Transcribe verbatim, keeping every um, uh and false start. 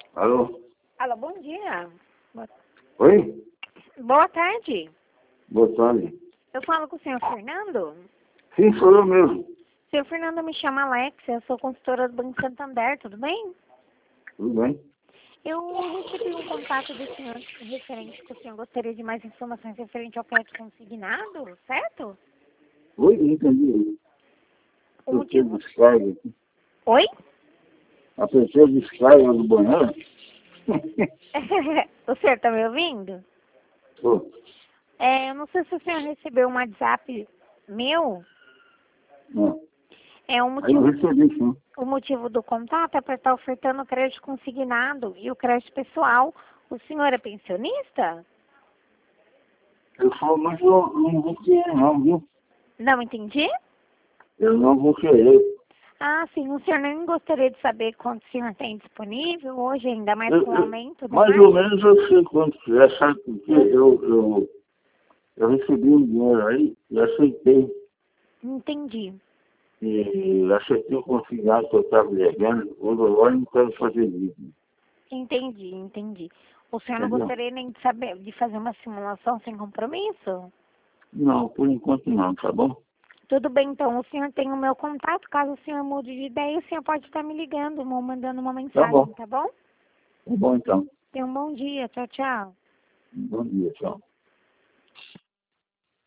Alô? Alô, bom dia. Boa... Oi? Boa tarde. Boa tarde. Eu falo com o senhor Fernando? Sim, sou eu mesmo. Senhor Fernando, me chama Alex, eu sou consultora do Banco Santander, tudo bem? Tudo bem? Eu recebi um contato do senhor referente que o senhor gostaria de mais informações referente ao crédito consignado, certo? Oi, não entendi. O A pessoa motivo... descarga aqui. Oi? A pessoa descarga do banheiro? O senhor está me ouvindo? Pô, É, eu não sei se o senhor recebeu um WhatsApp meu. não. É um Aí eu motivo... recebi sim. O motivo do contato é para estar ofertando o crédito consignado e o crédito pessoal. O senhor é pensionista? Eu falo, mas eu não vou querer não, viu? Não entendi? Eu não vou querer. Ah, sim. O senhor nem gostaria de saber quanto o senhor tem disponível hoje, ainda mais Eu, com o eu, aumento do mais ou mais? menos eu sei quanto que é, sabe? Porque eu, eu, eu recebi um dinheiro aí e aceitei. Entendi. E aceitei o consignado que eu estava devendo. Hoje agora eu não quero fazer isso. Entendi, entendi. O senhor não Entendeu? gostaria nem de saber, de fazer uma simulação sem compromisso? Não, por enquanto não, tá bom? Tudo bem, então. O senhor tem o meu contato. Caso o senhor mude de ideia, o senhor pode estar me ligando ou mandando uma Tá bom. mensagem, tá bom? Tá bom então. Tenha um bom dia. Tchau, tchau. Bom dia, tchau.